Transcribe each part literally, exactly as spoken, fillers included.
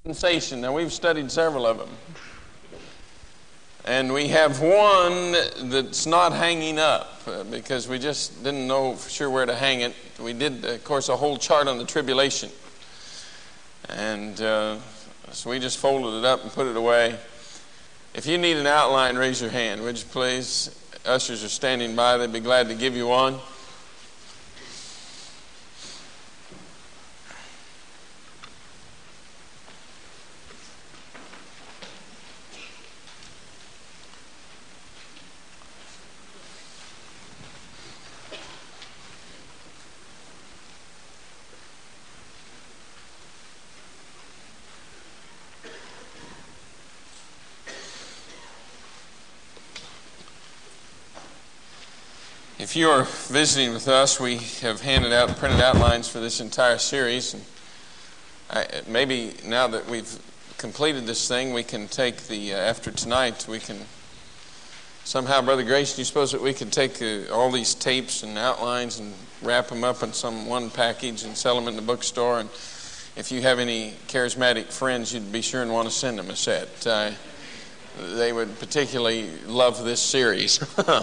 Sensation. Now, we've studied several of them. And we have one that's not hanging up uh, because we just didn't know for sure where to hang it. We did, of course, a whole chart on the tribulation. And uh, so we just folded it up and put it away. If you need an outline, raise your hand, would you please? Ushers are standing by. They'd be glad to give you one. If you are visiting with us, we have handed out printed outlines for this entire series. And I, maybe now that we've completed this thing, we can take the, uh, after tonight, we can somehow, Brother Grayson, you suppose that we could take uh, all these tapes and outlines and wrap them up in some one package and sell them in the bookstore? And if you have any charismatic friends, you'd be sure and want to send them a set. Uh, they would particularly love this series.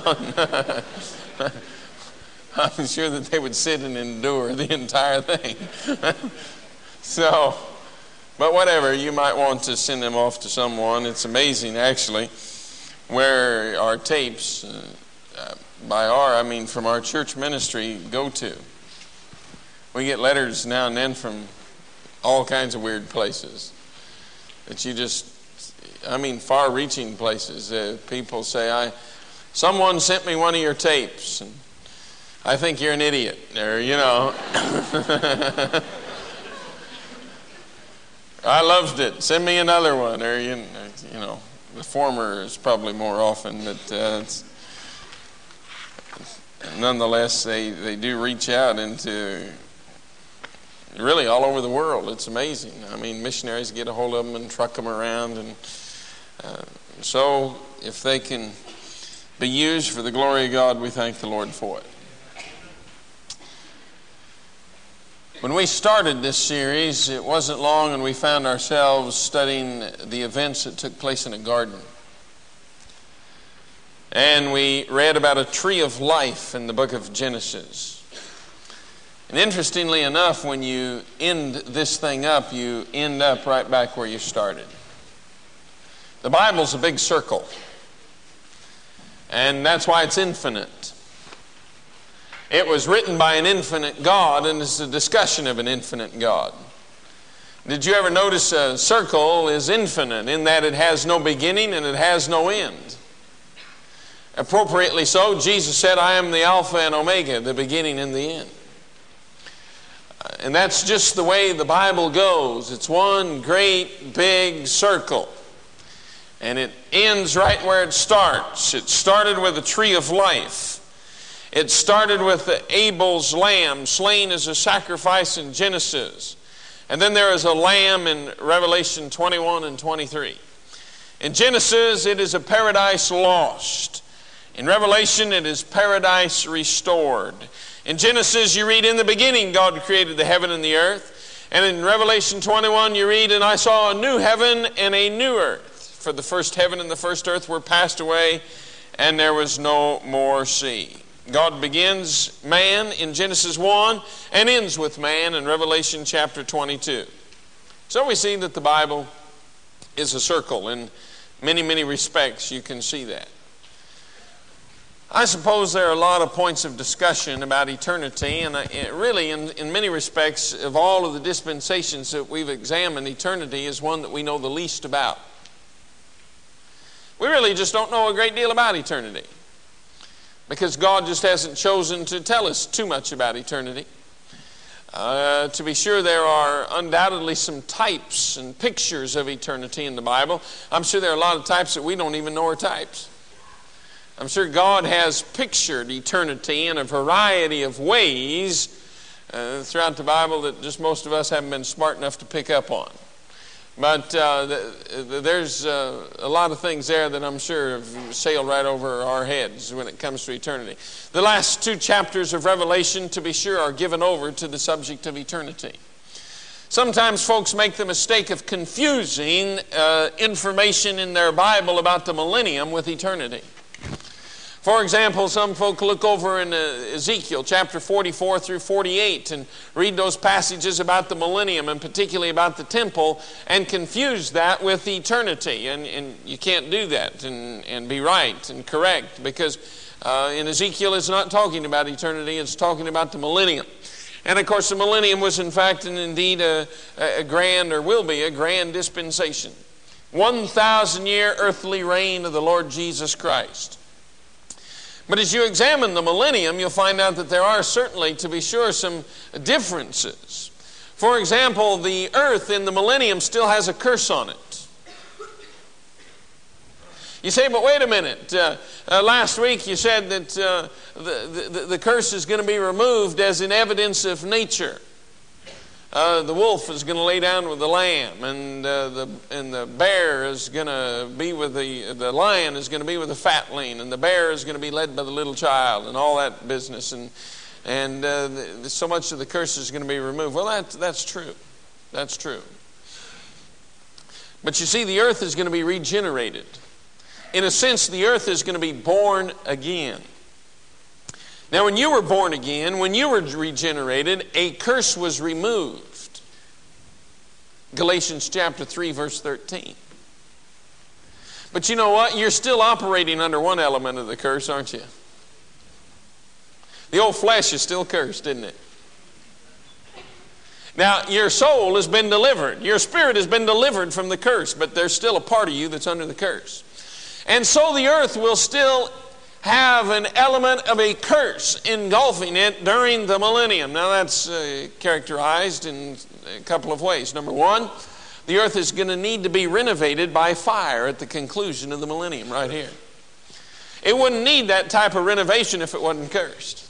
I'm sure that they would sit and endure the entire thing. So, but whatever, you might want to send them off to someone. It's amazing, actually, where our tapes, uh, uh, by our, I mean from our church ministry, go to. We get letters now and then from all kinds of weird places that you just, I mean far-reaching places. Uh, people say, I... Someone sent me one of your tapes, and I think you're an idiot, or, you know. I loved it. Send me another one, or, you know, the former is probably more often, but uh, it's, nonetheless, they, they do reach out into really all over the world. It's amazing. I mean, missionaries get a hold of them and truck them around, and uh, so if they can be used for the glory of God, we thank the Lord for it. When we started this series, it wasn't long and we found ourselves studying the events that took place in a garden. And we read about a tree of life in the book of Genesis. And interestingly enough, when you end this thing up, you end up right back where you started. The Bible's a big circle. And that's why it's infinite. It was written by an infinite God, and it's a discussion of an infinite God. Did you ever notice a circle is infinite in that it has no beginning and it has no end? Appropriately so, Jesus said, I am the Alpha and Omega, the beginning and the end. And that's just the way the Bible goes. It's one great big circle. And it ends right where it starts. It started with a tree of life. It started with Abel's lamb slain as a sacrifice in Genesis. And then there is a lamb in Revelation twenty-one and twenty-three. In Genesis, it is a paradise lost. In Revelation, it is paradise restored. In Genesis, you read, in the beginning, God created the heaven and the earth. And in Revelation twenty-one, you read, and I saw a new heaven and a new earth. For the first heaven and the first earth were passed away, and there was no more sea. God begins man in Genesis one and ends with man in Revelation chapter twenty-two. So we see that the Bible is a circle. In many, many respects, you can see that. I suppose there are a lot of points of discussion about eternity, and really, in, in many respects, of all of the dispensations that we've examined, eternity is one that we know the least about. We really just don't know a great deal about eternity because God just hasn't chosen to tell us too much about eternity. Uh, to be sure, there are undoubtedly some types and pictures of eternity in the Bible. I'm sure there are a lot of types that we don't even know are types. I'm sure God has pictured eternity in a variety of ways uh, throughout the Bible that just most of us haven't been smart enough to pick up on. But uh, the, the, there's uh, a lot of things there that I'm sure have sailed right over our heads when it comes to eternity. The last two chapters of Revelation, to be sure, are given over to the subject of eternity. Sometimes folks make the mistake of confusing uh, information in their Bible about the millennium with eternity. For example, some folk look over in uh, Ezekiel chapter forty-four through forty-eight and read those passages about the millennium and particularly about the temple and confuse that with eternity. And, and you can't do that and, and be right and correct, because uh, in Ezekiel it's not talking about eternity, it's talking about the millennium. And of course the millennium was in fact and indeed a, a grand, or will be a grand dispensation. one thousand year earthly reign of the Lord Jesus Christ. But as you examine the millennium, you'll find out that there are certainly, to be sure, some differences. For example, the earth in the millennium still has a curse on it. You say, but wait a minute. Uh, uh, last week you said that uh, the, the, the curse is going to be removed as an evidence of nature. Uh, the wolf is going to lay down with the lamb, and uh, the and the bear is going to be with the the lion is going to be with the fatling, and the bear is going to be led by the little child, and all that business, and and uh, the, so much of the curse is going to be removed. Well, that that's true, that's true. But you see, the earth is going to be regenerated. In a sense, the earth is going to be born again. Now, when you were born again, when you were regenerated, a curse was removed. Galatians chapter three, verse thirteen. But you know what? You're still operating under one element of the curse, aren't you? The old flesh is still cursed, isn't it? Now, your soul has been delivered. Your spirit has been delivered from the curse, but there's still a part of you that's under the curse. And so the earth will still have an element of a curse engulfing it during the millennium. Now that's uh, characterized in a couple of ways. Number one, the earth is going to need to be renovated by fire at the conclusion of the millennium right here. It wouldn't need that type of renovation if it wasn't cursed.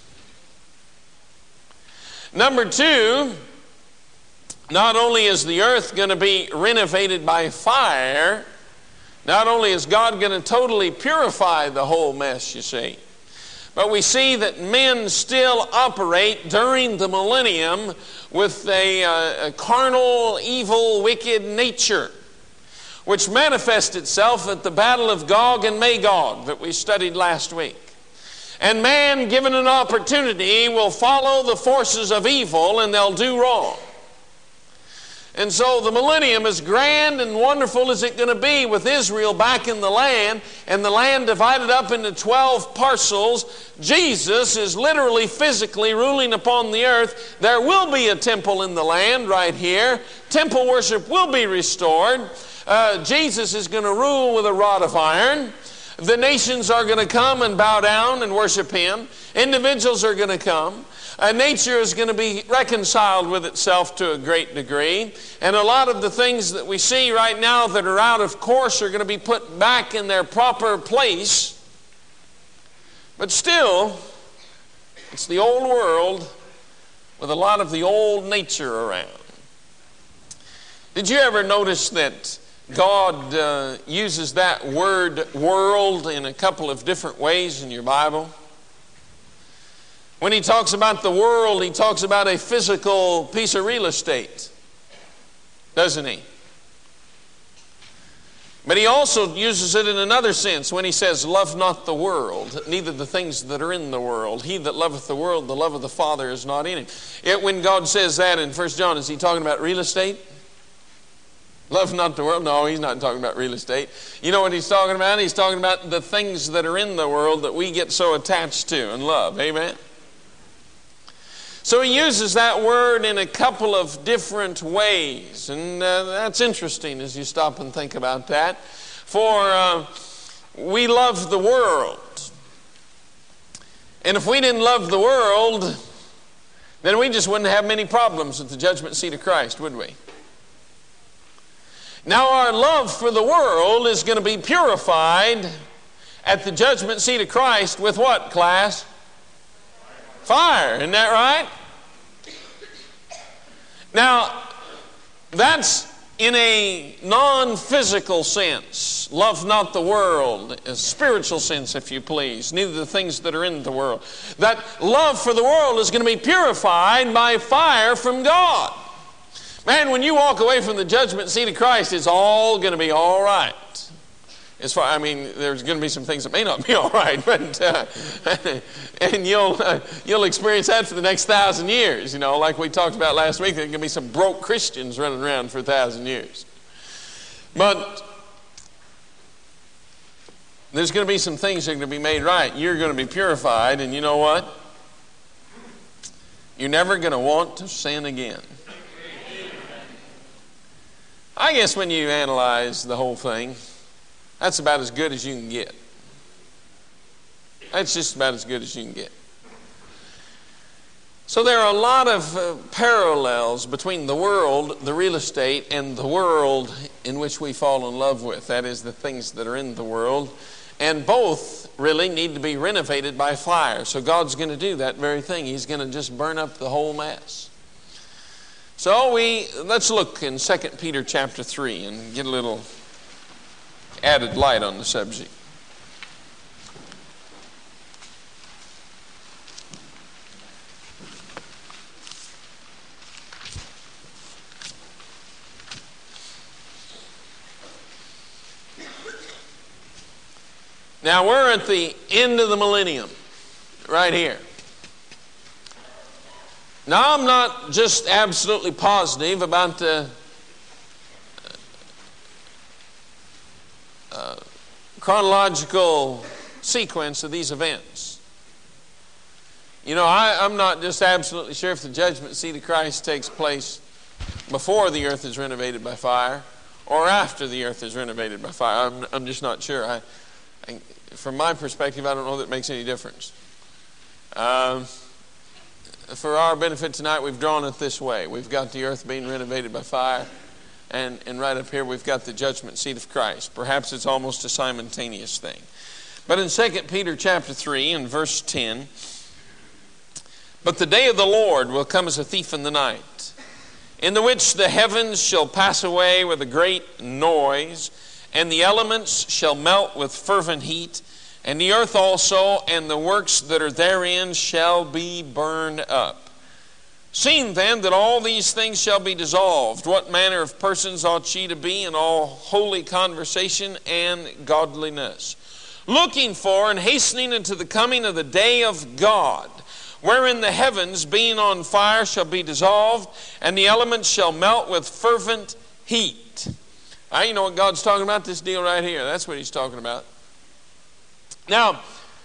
Number two, not only is the earth going to be renovated by fire, not only is God going to totally purify the whole mess, you see, but we see that men still operate during the millennium with a, uh, a carnal, evil, wicked nature, which manifests itself at the battle of Gog and Magog that we studied last week. And man, given an opportunity, will follow the forces of evil and they'll do wrong. And so the millennium, as grand and wonderful as it's going to be with Israel back in the land, and the land divided up into twelve parcels, Jesus is literally physically ruling upon the earth. There will be a temple in the land right here. Temple worship will be restored. Uh, Jesus is going to rule with a rod of iron. The nations are going to come and bow down and worship Him. Individuals are going to come. Uh, nature is going to be reconciled with itself to a great degree. And a lot of the things that we see right now that are out of course are going to be put back in their proper place. But still, it's the old world with a lot of the old nature around. Did you ever notice that God uh, uses that word world in a couple of different ways in your Bible? When He talks about the world, He talks about a physical piece of real estate, doesn't He? But He also uses it in another sense when He says, love not the world, neither the things that are in the world. He that loveth the world, the love of the Father is not in him. It, when God says that in First John, is He talking about real estate? Love not the world? No, He's not talking about real estate. You know what He's talking about? He's talking about the things that are in the world that we get so attached to and love. Amen? So He uses that word in a couple of different ways. And uh, that's interesting as you stop and think about that. For uh, we love the world. And if we didn't love the world, then we just wouldn't have many problems at the judgment seat of Christ, would we? Now our love for the world is going to be purified at the judgment seat of Christ with what, class? Fire, isn't that right? Now, that's in a non-physical sense. Love not the world, a spiritual sense, if you please, neither the things that are in the world. That love for the world is going to be purified by fire from God. Man, when you walk away from the judgment seat of Christ, it's all going to be all right. As far, I mean, there's going to be some things that may not be all right, but uh, and you'll uh, you'll experience that for the next thousand years. You know, like we talked about last week, there's going to be some broke Christians running around for a thousand years. But there's going to be some things that are going to be made right. You're going to be purified, and you know what? You're never going to want to sin again. I guess when you analyze the whole thing, that's about as good as you can get. That's just about as good as you can get. So there are a lot of uh, parallels between the world, the real estate, and the world in which we fall in love with. That is, the things that are in the world. And both really need to be renovated by fire. So God's going to do that very thing. He's going to just burn up the whole mess. So we let's look in Second Peter chapter three and get a little added light on the subject. Now we're at the end of the millennium, right here. Now I'm not just absolutely positive about the uh, chronological sequence of these events. You know, I, I'm not just absolutely sure if the judgment seat of Christ takes place before the earth is renovated by fire or after the earth is renovated by fire. I'm, I'm just not sure. I, I, from my perspective, I don't know that it makes any difference. Um, for our benefit tonight, we've drawn it this way. We've got the earth being renovated by fire, and, and right up here we've got the judgment seat of Christ. Perhaps it's almost a simultaneous thing. But in Second Peter chapter three and verse ten, but the day of the Lord will come as a thief in the night, in the which the heavens shall pass away with a great noise, and the elements shall melt with fervent heat, and the earth also and the works that are therein shall be burned up. Seeing then that all these things shall be dissolved, what manner of persons ought ye to be in all holy conversation and godliness, looking for and hastening unto the coming of the day of God, wherein the heavens being on fire shall be dissolved, and the elements shall melt with fervent heat. Now, you know what God's talking about? This deal right here. That's what he's talking about. Now,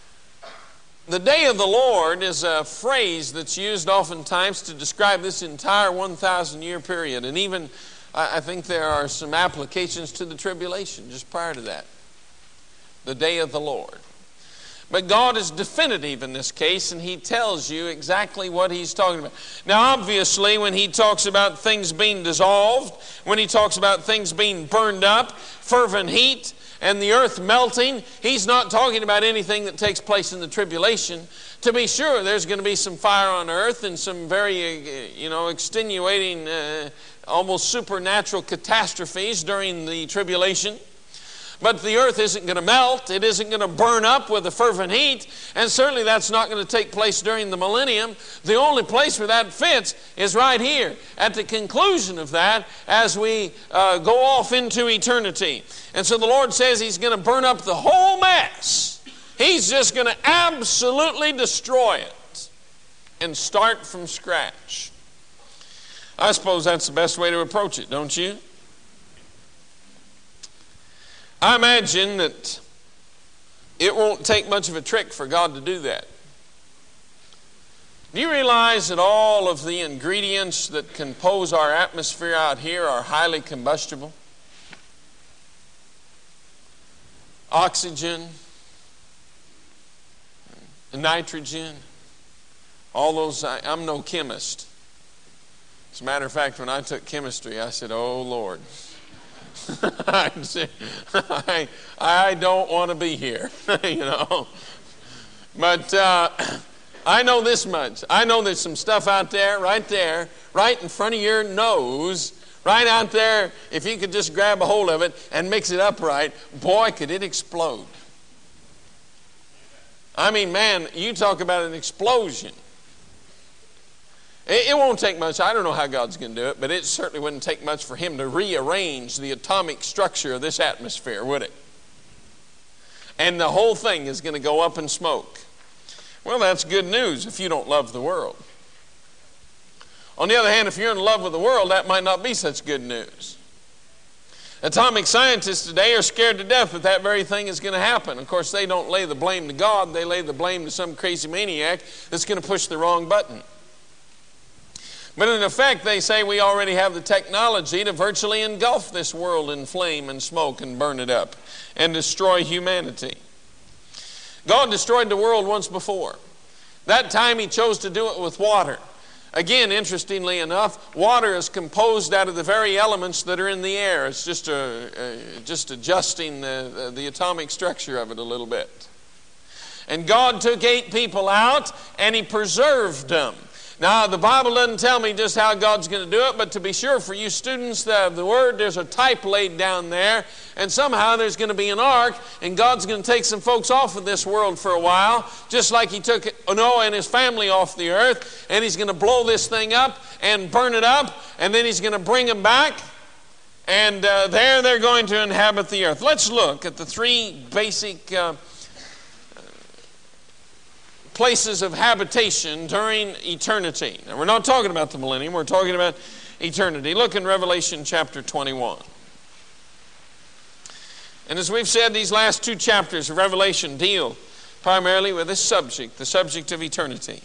the day of the Lord is a phrase that's used oftentimes to describe this entire one thousand year period. And even, I think there are some applications to the tribulation just prior to that. The day of the Lord. But God is definitive in this case, and he tells you exactly what he's talking about. Now, obviously, when he talks about things being dissolved, when he talks about things being burned up, fervent heat, and the earth melting, he's not talking about anything that takes place in the tribulation. To be sure, there's going to be some fire on earth and some very, you know, extenuating, uh, almost supernatural catastrophes during the tribulation. But the earth isn't going to melt. It isn't going to burn up with a fervent heat. And certainly that's not going to take place during the millennium. The only place where that fits is right here at the conclusion of that as we uh, go off into eternity. And so the Lord says he's going to burn up the whole mess. He's just going to absolutely destroy it and start from scratch. I suppose that's the best way to approach it, don't you? I imagine that it won't take much of a trick for God to do that. Do you realize that all of the ingredients that compose our atmosphere out here are highly combustible? Oxygen, nitrogen, all those. I, I'm no chemist. As a matter of fact, when I took chemistry, I said, "Oh Lord." I, I don't want to be here, you know. But uh, I know this much. I know there's some stuff out there, right there, right in front of your nose, right out there. If you could just grab a hold of it and mix it up right, boy, could it explode. I mean, man, you talk about an explosion. It, it won't take much. I don't know how God's going to do it, but it certainly wouldn't take much for him to rearrange the atomic structure of this atmosphere, would it? And the whole thing is going to go up in smoke. Well, that's good news if you don't love the world. On the other hand, if you're in love with the world, that might not be such good news. Atomic scientists today are scared to death that that very thing is going to happen. Of course, they don't lay the blame to God. They lay the blame to some crazy maniac that's going to push the wrong button. But in effect, they say we already have the technology to virtually engulf this world in flame and smoke and burn it up and destroy humanity. God destroyed the world once before. That time he chose to do it with water. Again, interestingly enough, water is composed out of the very elements that are in the air. It's just, a, a, just adjusting the, the atomic structure of it a little bit. And God took eight people out and he preserved them. Now, the Bible doesn't tell me just how God's going to do it, but to be sure, for you students of the Word, there's a type laid down there, and somehow there's going to be an ark, and God's going to take some folks off of this world for a while, just like he took Noah and his family off the earth, and he's going to blow this thing up and burn it up, and then he's going to bring them back, and uh, there they're going to inhabit the earth. Let's look at the three basic uh, places of habitation during eternity. Now, we're not talking about the millennium, we're talking about eternity. Look in Revelation chapter twenty-one. And as we've said, these last two chapters of Revelation deal primarily with this subject, the subject of eternity.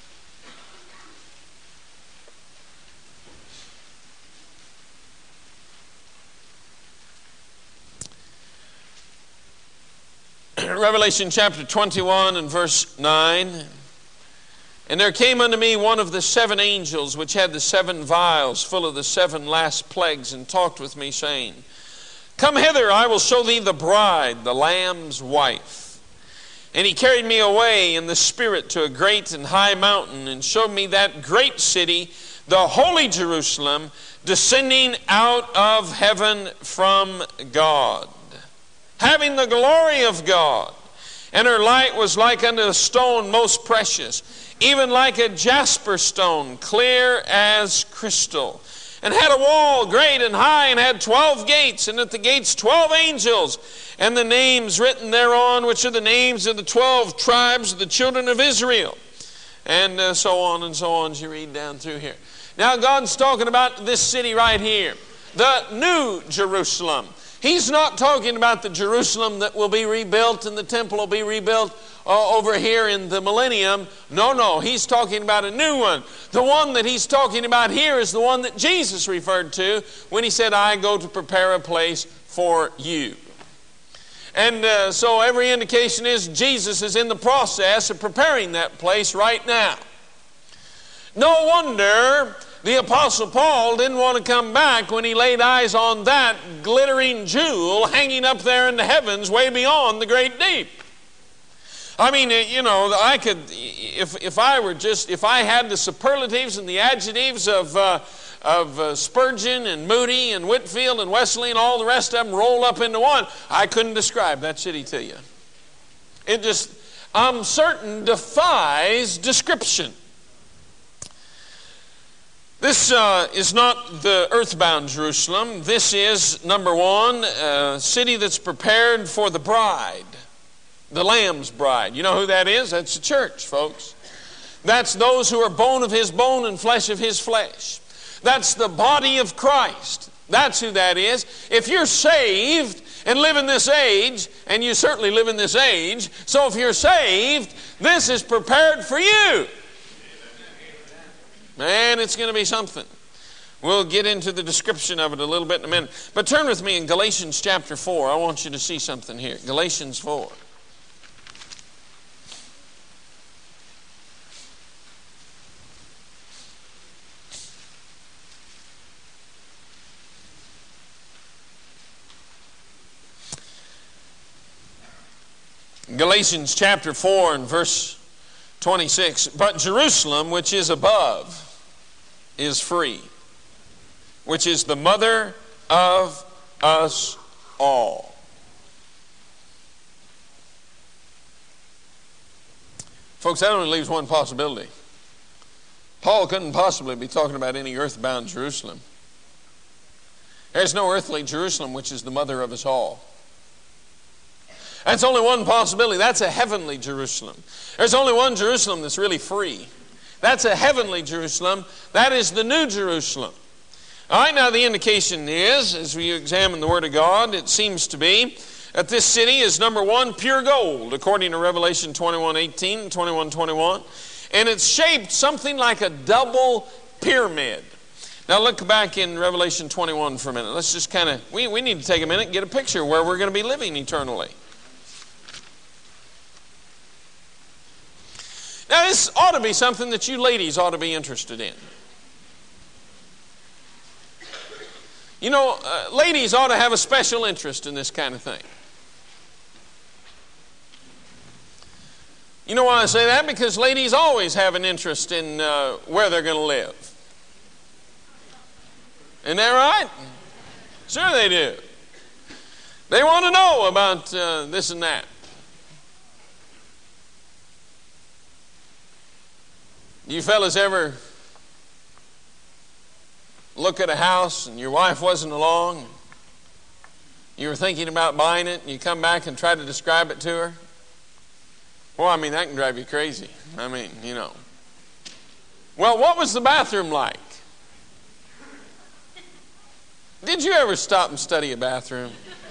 Revelation chapter twenty-one and verse nine. And there came unto me one of the seven angels, which had the seven vials full of the seven last plagues, and talked with me, saying, Come hither, I will show thee the bride, the Lamb's wife. And he carried me away in the Spirit to a great and high mountain, and showed me that great city, the holy Jerusalem, descending out of heaven from God, having the glory of God. And her light was like unto a stone most precious, even like a jasper stone, clear as crystal. And had a wall great and high, and had twelve gates, and at the gates twelve angels, and the names written thereon, which are the names of the twelve tribes of the children of Israel. And uh, so on and so on as you read down through here. Now God's talking about this city right here, the New Jerusalem. He's not talking about the Jerusalem that will be rebuilt and the temple will be rebuilt uh, over here in the millennium. No, no, he's talking about a new one. The one that he's talking about here is the one that Jesus referred to when he said, I go to prepare a place for you. And uh, so every indication is Jesus is in the process of preparing that place right now. No wonder the Apostle Paul didn't want to come back when he laid eyes on that glittering jewel hanging up there in the heavens way beyond the great deep. I mean, you know, I could, if if I were just, if I had the superlatives and the adjectives of uh, of uh, Spurgeon and Moody and Whitefield and Wesley and all the rest of them rolled up into one, I couldn't describe that city to you. It just, I'm certain, defies description. This uh, is not the earthbound Jerusalem. This is, number one, a city that's prepared for the bride, the Lamb's bride. You know who that is? That's the church, folks. That's those who are bone of his bone and flesh of his flesh. That's the body of Christ. That's who that is. If you're saved and live in this age, and you certainly live in this age, so if you're saved, this is prepared for you. Man, it's going to be something. We'll get into the description of it a little bit in a minute. But turn with me in Galatians chapter four. I want you to see something here. Galatians four. Galatians chapter four and verse twenty-six. But Jerusalem, which is above, is free, which is the mother of us all. Folks, that only leaves one possibility. Paul couldn't possibly be talking about any earthbound Jerusalem. There's no earthly Jerusalem, which is the mother of us all. That's only one possibility. That's a heavenly Jerusalem. There's only one Jerusalem that's really free. That's a heavenly Jerusalem. That is the new Jerusalem. All right, now the indication is, as we examine the Word of God, it seems to be that this city is, number one, pure gold, according to Revelation twenty-one eighteen and twenty-one twenty-one. And it's shaped something like a double pyramid. Now look back in Revelation twenty-one for a minute. Let's just kind of, we, we need to take a minute and get a picture of where we're going to be living eternally. Now this ought to be something that you ladies ought to be interested in. You know, uh, ladies ought to have a special interest in this kind of thing. You know why I say that? Because ladies always have an interest in uh, where they're going to live. Isn't that right? Sure they do. They want to know about uh, this and that. You fellas ever look at a house and your wife wasn't along? You were thinking about buying it and you come back and try to describe it to her? Well, I mean, that can drive you crazy. I mean, you know. Well, what was the bathroom like? Did you ever stop and study a bathroom?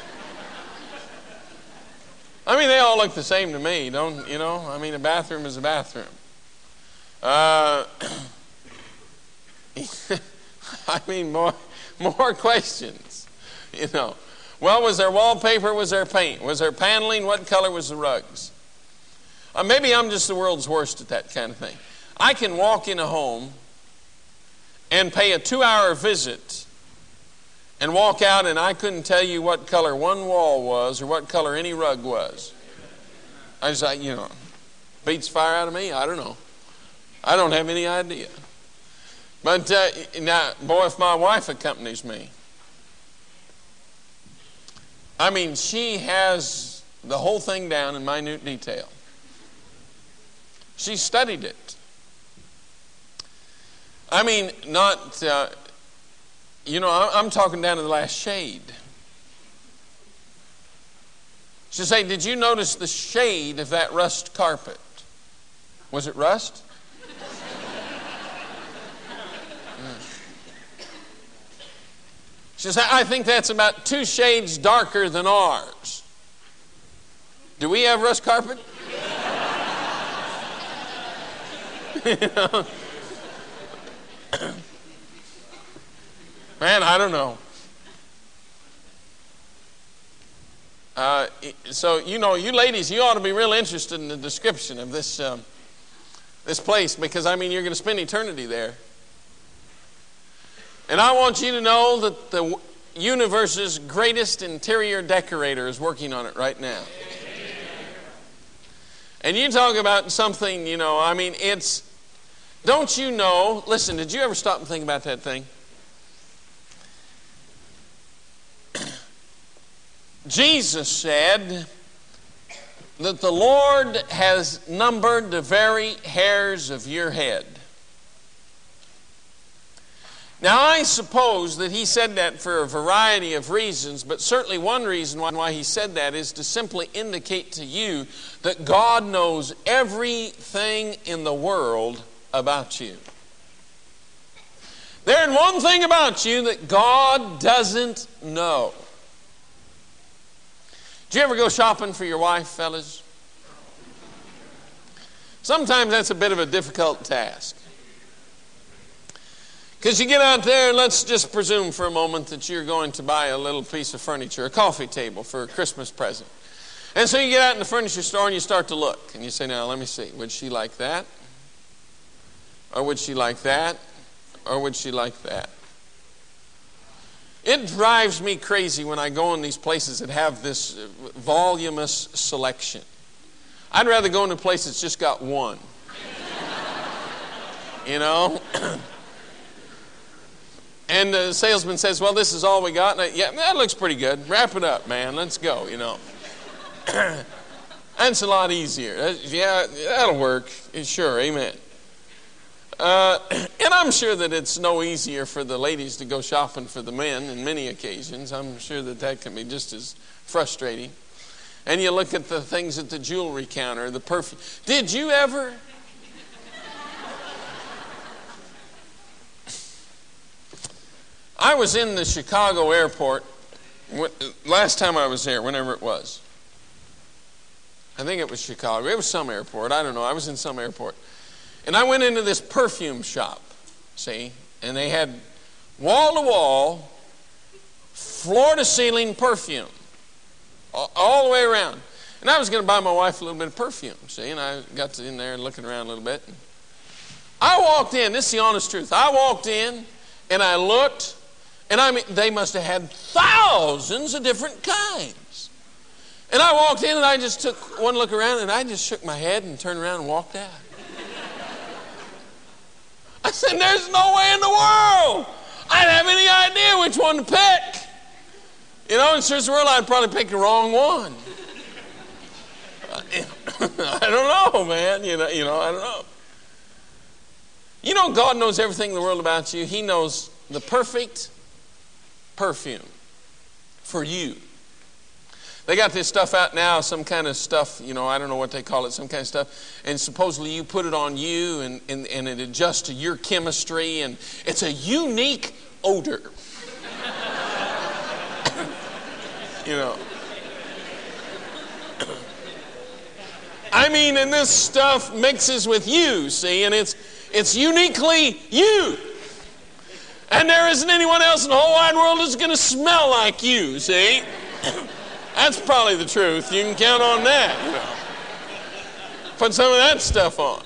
I mean, they all look the same to me, don't you know? I mean, a bathroom is a bathroom. Uh, I mean, more, more questions, you know. Well, was there wallpaper? Was there paint? Was there paneling? What color was the rugs? Uh, maybe I'm just the world's worst at that kind of thing. I can walk in a home and pay a two-hour visit and walk out and I couldn't tell you what color one wall was or what color any rug was. I just, like, you know, beats fire out of me. I don't know. I don't have any idea. But uh, now, boy, if my wife accompanies me, I mean, she has the whole thing down in minute detail. She studied it. I mean, not, uh, you know, I'm talking down to the last shade. She'll say, did you notice the shade of that rust carpet? Was it rust? She says, I think that's about two shades darker than ours. Do we have rust carpet? You know? Man, I don't know. Uh, so, you know, you ladies, you ought to be real interested in the description of this, um, this place because, I mean, you're going to spend eternity there. And I want you to know that the universe's greatest interior decorator is working on it right now. And you talk about something, you know, I mean, it's, don't you know, listen, did you ever stop and think about that thing? Jesus said that the Lord has numbered the very hairs of your head. Now, I suppose that he said that for a variety of reasons, but certainly one reason why he said that is to simply indicate to you that God knows everything in the world about you. There's one thing about you that God doesn't know. Did you ever go shopping for your wife, fellas? Sometimes that's a bit of a difficult task. Because you get out there, and let's just presume for a moment that you're going to buy a little piece of furniture, a coffee table for a Christmas present. And so you get out in the furniture store and you start to look. And you say, now, let me see. Would she like that? Or would she like that? Or would she like that? It drives me crazy when I go in these places that have this voluminous selection. I'd rather go in a place that's just got one. You know? And the salesman says, well, this is all we got. And I, yeah, that looks pretty good. Wrap it up, man. Let's go, you know. That's a lot easier. Yeah, that'll work. Sure, amen. Uh, and I'm sure that it's no easier for the ladies to go shopping for the men in many occasions. I'm sure that that can be just as frustrating. And you look at the things at the jewelry counter, the perfume. Did you ever? I was in the Chicago airport last time I was there, whenever it was. I think it was Chicago. It was some airport. I don't know. I was in some airport. And I went into this perfume shop, see, and they had wall-to-wall, floor-to-ceiling perfume all the way around. And I was going to buy my wife a little bit of perfume, see, and I got to in there and looking around a little bit. I walked in. This is the honest truth. I walked in, and I looked, and I mean, they must have had thousands of different kinds. And I walked in, and I just took one look around, and I just shook my head and turned around and walked out. I said, there's no way in the world I'd have any idea which one to pick. You know, in Sister World, I'd probably pick the wrong one. I don't know, man. You know, you know, I don't know. You know, God knows everything in the world about you. He knows the perfect perfume for you. They got this stuff out now, some kind of stuff, you know, I don't know what they call it, some kind of stuff. And supposedly you put it on you and, and, and it adjusts to your chemistry. And it's a unique odor. You know. I mean, and this stuff mixes with you, see, and it's it's uniquely you. And there isn't anyone else in the whole wide world that's going to smell like you, see. That's probably the truth. You can count on that, you know. Put some of that stuff on.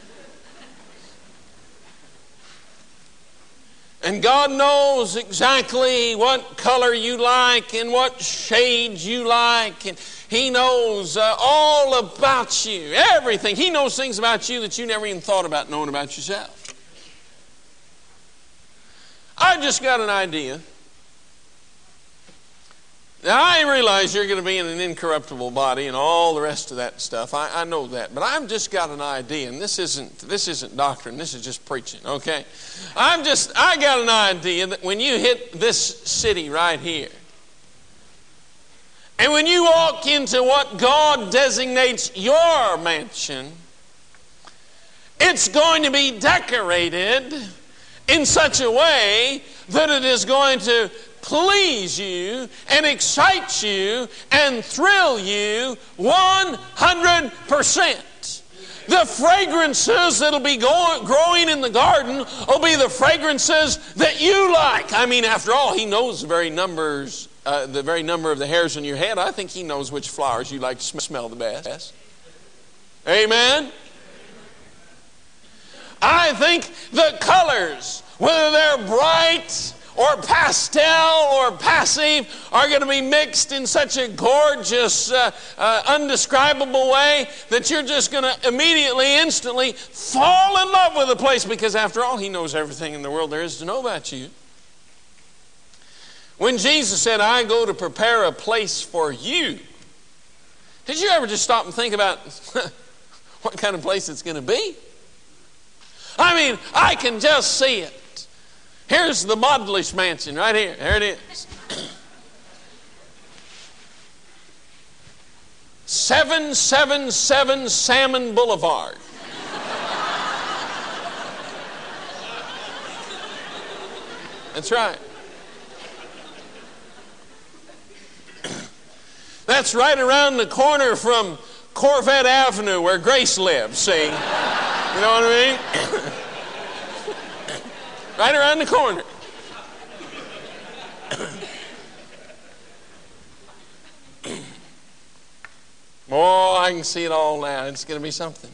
And God knows exactly what color you like and what shades you like. And He knows uh, all about you, everything. He knows things about you that you never even thought about knowing about yourself. I just got an idea. Now, I realize you're going to be in an incorruptible body and all the rest of that stuff. I, I know that. But I've just got an idea, and this isn't this isn't doctrine. This is just preaching, okay? I'm just, I got an idea that when you hit this city right here, and when you walk into what God designates your mansion, it's going to be decorated in such a way that it is going to please you and excite you and thrill you one hundred percent. The fragrances that'll be going, growing in the garden will be the fragrances that you like. I mean, after all, He knows the very numbers, uh, the very number of the hairs on your head. I think He knows which flowers you like to sm- smell the best. Amen? I think the colors, whether they're bright or pastel or passive, are going to be mixed in such a gorgeous, uh, uh, undescribable way that you're just going to immediately, instantly fall in love with the place, because after all, He knows everything in the world there is to know about you. When Jesus said, I go to prepare a place for you, did you ever just stop and think about what kind of place it's going to be? I mean, I can just see it. Here's the Modlish Mansion right here. There it is. seven seven seven Salmon Boulevard. That's right. That's right around the corner from Corvette Avenue where Grace lives, see? You know what I mean? Right around the corner. Oh, I can see it all now. It's going to be something.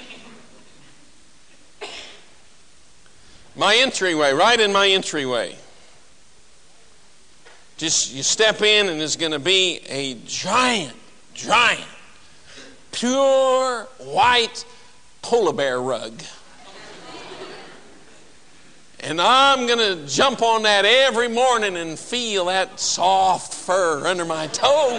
My entryway, right in my entryway. Just you step in and there's going to be a giant, giant, pure white polar bear rug. And I'm going to jump on that every morning and feel that soft fur under my toes.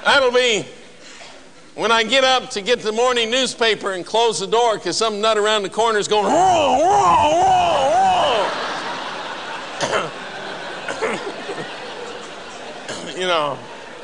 That'll be when I get up to get the morning newspaper and close the door because some nut around the corner is going, whoa, whoa, whoa. You know.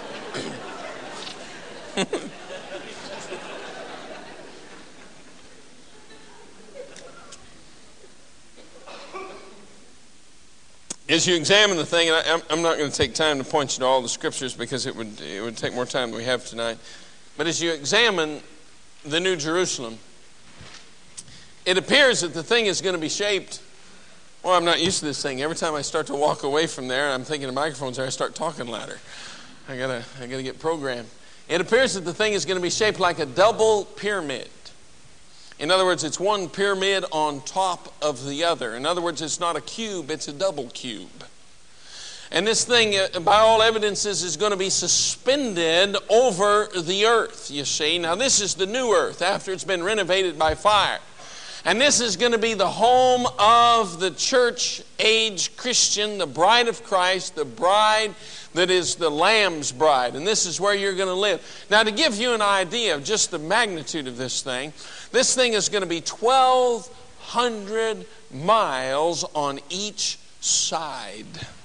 As you examine the thing, and I, I'm not going to take time to point you to all the scriptures because it would it would take more time than we have tonight. But as you examine the New Jerusalem, it appears that the thing is going to be shaped. Well, I'm not used to this thing. Every time I start to walk away from there, and I'm thinking the microphone's there, I start talking louder. I gotta I gotta get programmed. It appears that the thing is going to be shaped like a double pyramid. In other words, it's one pyramid on top of the other. In other words, it's not a cube, it's a double cube. And this thing, by all evidences, is going to be suspended over the earth, you see. Now, this is the new earth after it's been renovated by fire. And this is going to be the home of the church-age Christian, the bride of Christ, the bride that is the Lamb's bride. And this is where you're going to live. Now, to give you an idea of just the magnitude of this thing, this thing is going to be twelve hundred miles on each side.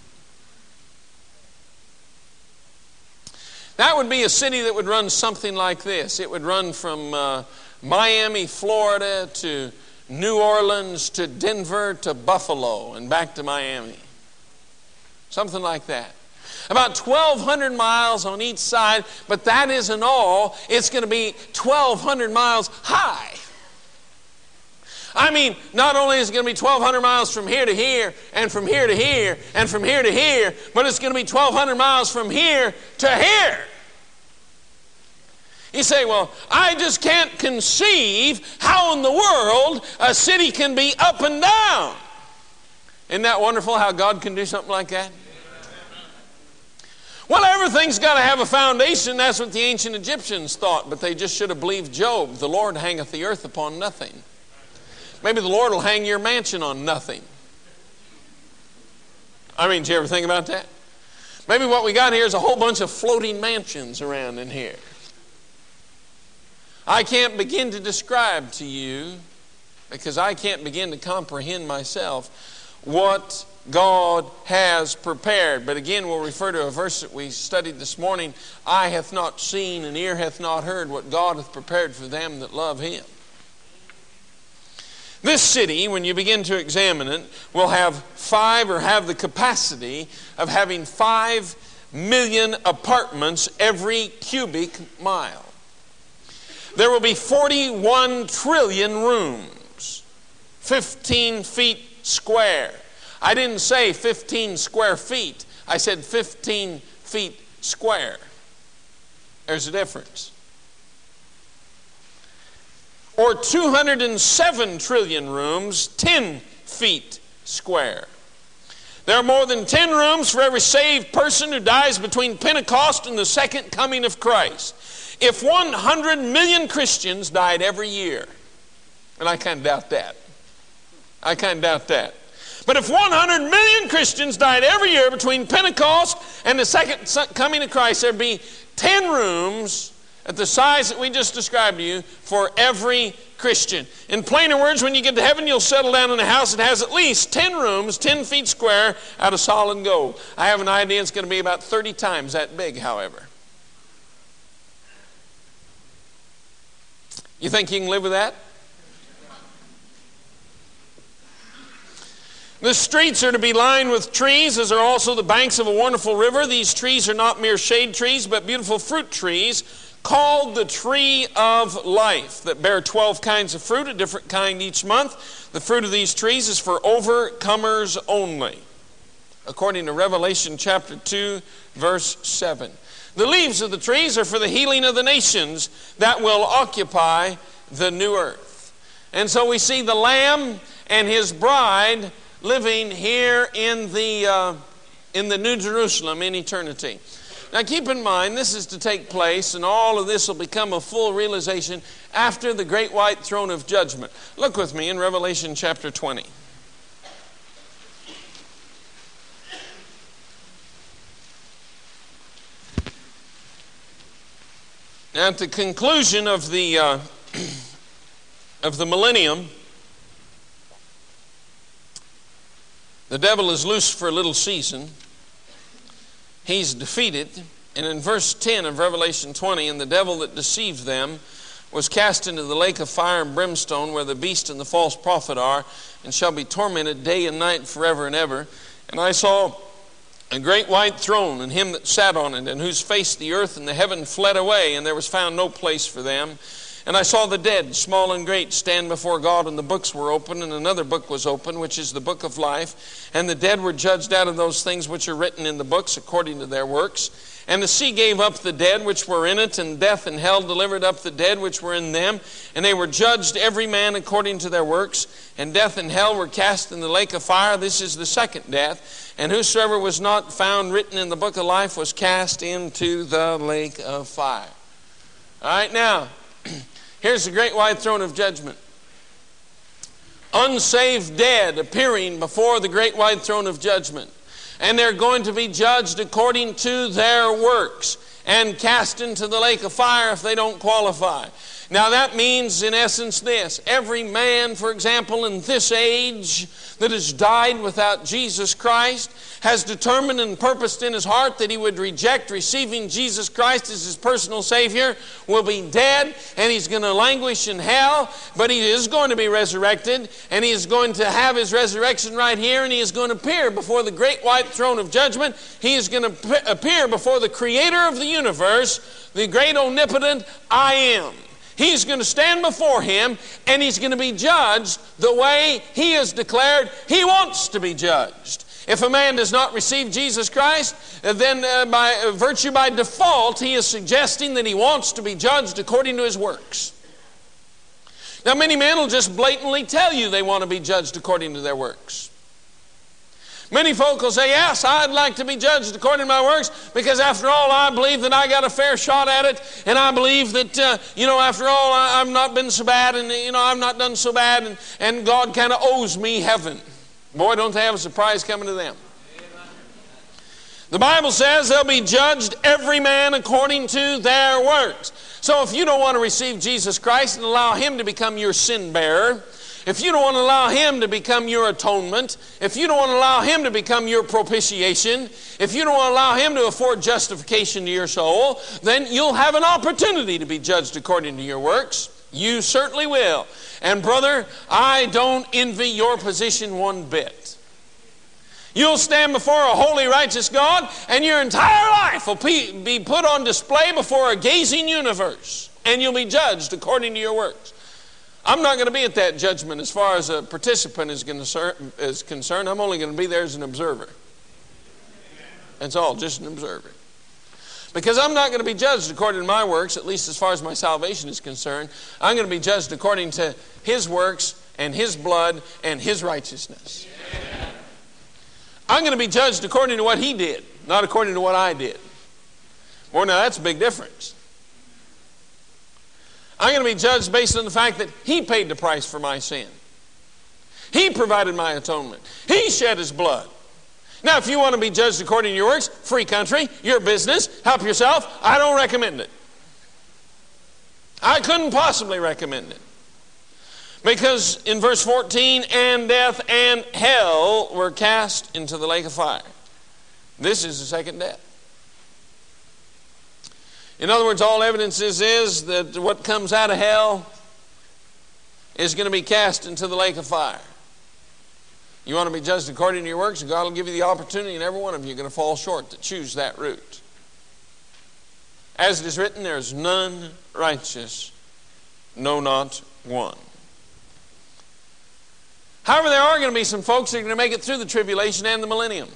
That would be a city that would run something like this. It would run from uh, Miami, Florida, to New Orleans, to Denver, to Buffalo, and back to Miami. Something like that. About twelve hundred miles on each side, but that isn't all. It's going to be twelve hundred miles high. I mean, not only is it going to be twelve hundred miles from here to here, and from here to here, and from here to here, but it's going to be twelve hundred miles from here to here. You say, well, I just can't conceive how in the world a city can be up and down. Isn't that wonderful how God can do something like that? Well, everything's got to have a foundation. That's what the ancient Egyptians thought, but they just should have believed Job. The Lord hangeth the earth upon nothing. Maybe the Lord will hang your mansion on nothing. I mean, did you ever think about that? Maybe what we got here is a whole bunch of floating mansions around in here. I can't begin to describe to you, because I can't begin to comprehend myself, what God has prepared. But again, we'll refer to a verse that we studied this morning. Eye hath not seen, and ear hath not heard what God hath prepared for them that love Him. This city, when you begin to examine it, will have five, or have the capacity of having five million apartments every cubic mile. There will be forty-one trillion rooms, fifteen feet square. I didn't say fifteen square feet. I said fifteen feet square. There's a difference. Or two hundred seven trillion rooms, ten feet square. There are more than ten rooms for every saved person who dies between Pentecost and the second coming of Christ. If one hundred million Christians died every year, and I kind of doubt that. I kind of doubt that. But if one hundred million Christians died every year between Pentecost and the second coming of Christ, there'd be ten rooms at the size that we just described to you for every Christian. In plainer words, when you get to heaven, you'll settle down in a house that has at least ten rooms, ten feet square, out of solid gold. I have an idea it's going to be about thirty times that big, however. You think you can live with that? The streets are to be lined with trees, as are also the banks of a wonderful river. These trees are not mere shade trees, but beautiful fruit trees, called the tree of life, that bear twelve kinds of fruit, a different kind each month. The fruit of these trees is for overcomers only, according to Revelation chapter two, verse seven. The leaves of the trees are for the healing of the nations that will occupy the new earth. And so we see the Lamb and His bride living here in the, uh, in the New Jerusalem in eternity. Now keep in mind, this is to take place, and all of this will become a full realization after the great white throne of judgment. Look with me in Revelation chapter twenty. Now, at the conclusion of the uh, of the millennium, the devil is loose for a little season. He's defeated. And in verse ten of Revelation twenty, and the devil that deceived them was cast into the lake of fire and brimstone, where the beast and the false prophet are, and shall be tormented day and night forever and ever. And I saw a great white throne, and him that sat on it, and whose face the earth and the heaven fled away, and there was found no place for them. And I saw the dead, small and great, stand before God, and the books were open, and another book was open, which is the book of life. And the dead were judged out of those things which are written in the books according to their works. And the sea gave up the dead which were in it, and death and hell delivered up the dead which were in them. And they were judged every man according to their works. And death and hell were cast in the lake of fire. This is the second death. And whosoever was not found written in the book of life was cast into the lake of fire. All right, now, here's the great white throne of judgment. Unsaved dead appearing before the great white throne of judgment. And they're going to be judged according to their works and cast into the lake of fire if they don't qualify. Now that means in essence this: every man, for example, in this age that has died without Jesus Christ has determined and purposed in his heart that he would reject receiving Jesus Christ as his personal Savior, will be dead, and he's going to languish in hell, but he is going to be resurrected, and he is going to have his resurrection right here, and he is going to appear before the great white throne of judgment. He is going to appear before the Creator of the universe, the great omnipotent I Am. He's going to stand before him, and he's going to be judged the way he has declared he wants to be judged. If a man does not receive Jesus Christ, then uh, by uh, virtue by default, he is suggesting that he wants to be judged according to his works. Now, many men will just blatantly tell you they want to be judged according to their works. Many folk will say, yes, I'd like to be judged according to my works, because after all, I believe that I got a fair shot at it, and I believe that, uh, you know, after all, I, I've not been so bad, and, you know, I've not done so bad, and, and God kind of owes me heaven. Boy, don't they have a surprise coming to them. The Bible says they'll be judged every man according to their works. So if you don't want to receive Jesus Christ and allow him to become your sin bearer, if you don't want to allow him to become your atonement, if you don't want to allow him to become your propitiation, if you don't want to allow him to afford justification to your soul, then you'll have an opportunity to be judged according to your works. You certainly will. And brother, I don't envy your position one bit. You'll stand before a holy, righteous God, and your entire life will be put on display before a gazing universe, and you'll be judged according to your works. I'm not going to be at that judgment as far as a participant is concerned. I'm only going to be there as an observer. That's all, just an observer. Because I'm not going to be judged according to my works, at least as far as my salvation is concerned. I'm going to be judged according to his works and his blood and his righteousness. I'm going to be judged according to what he did, not according to what I did. Well, now that's a big difference. I'm going to be judged based on the fact that he paid the price for my sin. He provided my atonement. He shed his blood. Now, if you want to be judged according to your works, free country, your business, help yourself. I don't recommend it. I couldn't possibly recommend it. Because in verse fourteen, and death and hell were cast into the lake of fire. This is the second death. In other words, all evidence is, is that what comes out of hell is going to be cast into the lake of fire. You want to be judged according to your works, and God will give you the opportunity, and every one of you are going to fall short to choose that route. As it is written, there is none righteous, no, not one. However, there are going to be some folks that are going to make it through the tribulation and the millennium.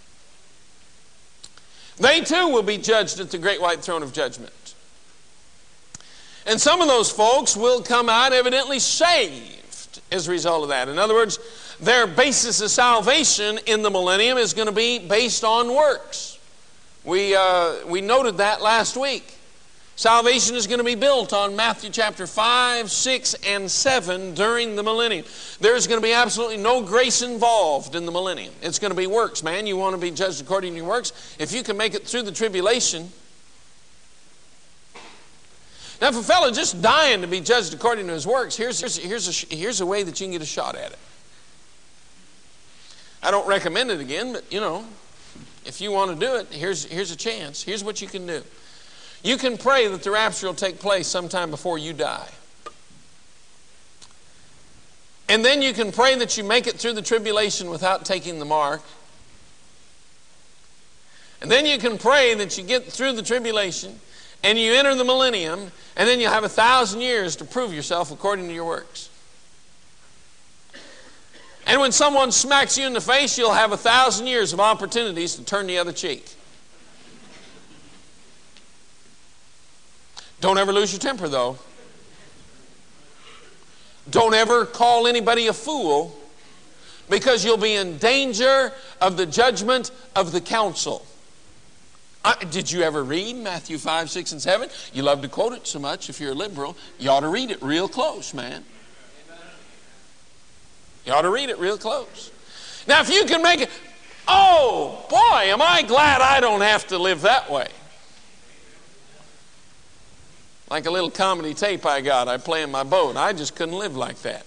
They too will be judged at the great white throne of judgment. And some of those folks will come out evidently saved as a result of that. In other words, their basis of salvation in the millennium is going to be based on works. We, uh, we noted that last week. Salvation is going to be built on Matthew chapter five, six, and seven during the millennium. There's going to be absolutely no grace involved in the millennium. It's going to be works, man. You want to be judged according to your works? If you can make it through the tribulation, Now, if a fellow just dying to be judged according to his works, here's, here's, here's, a, here's a way that you can get a shot at it. I don't recommend it again, but, you know, if you want to do it, here's, here's a chance. Here's what you can do. You can pray that the rapture will take place sometime before you die. And then you can pray that you make it through the tribulation without taking the mark. And then you can pray that you get through the tribulation and you enter the millennium, and then you'll have a thousand years to prove yourself according to your works. And when someone smacks you in the face, you'll have a thousand years of opportunities to turn the other cheek. Don't ever lose your temper, though. Don't ever call anybody a fool, because you'll be in danger of the judgment of the council. Uh, did you ever read Matthew five, six, and seven? You love to quote it so much. If you're a liberal, you ought to read it real close, man. You ought to read it real close. Now, if you can make it, oh, boy, am I glad I don't have to live that way. Like a little comedy tape I got, I play in my boat. I just couldn't live like that.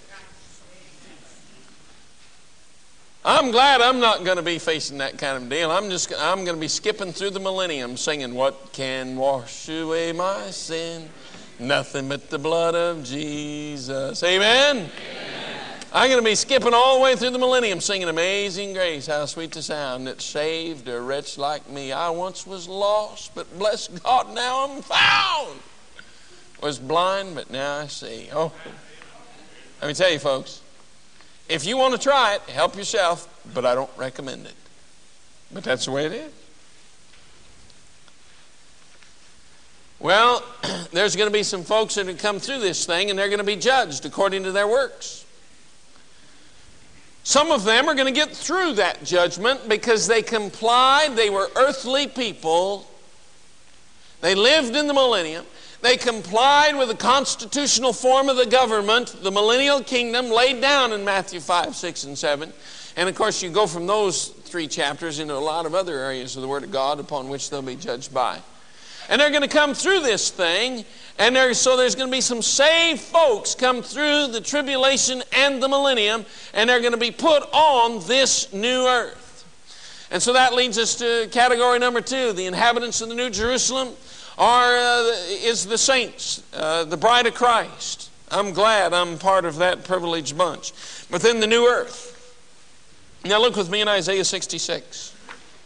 I'm glad I'm not going to be facing that kind of deal. I'm just I'm going to be skipping through the millennium singing, what can wash away my sin? Nothing but the blood of Jesus. Amen? Amen. I'm going to be skipping all the way through the millennium singing Amazing Grace, how sweet the sound that saved a wretch like me. I once was lost, but bless God, now I'm found. Was blind, but now I see. Oh, let me tell you, folks, if you want to try it, help yourself, but I don't recommend it. But that's the way it is. Well, there's going to be some folks that have come through this thing, and they're going to be judged according to their works. Some of them are going to get through that judgment because they complied. They were earthly people. They lived in the millennium. They complied with the constitutional form of the government, the millennial kingdom, laid down in Matthew five, six, and seven. And of course, you go from those three chapters into a lot of other areas of the Word of God upon which they'll be judged by. And they're going to come through this thing, and there, so there's going to be some saved folks come through the tribulation and the millennium, and they're going to be put on this new earth. And so that leads us to category number two, the inhabitants of the New Jerusalem. Are, uh, is the saints, uh, the bride of Christ. I'm glad I'm part of that privileged bunch. But then the new earth. Now look with me in Isaiah sixty-six.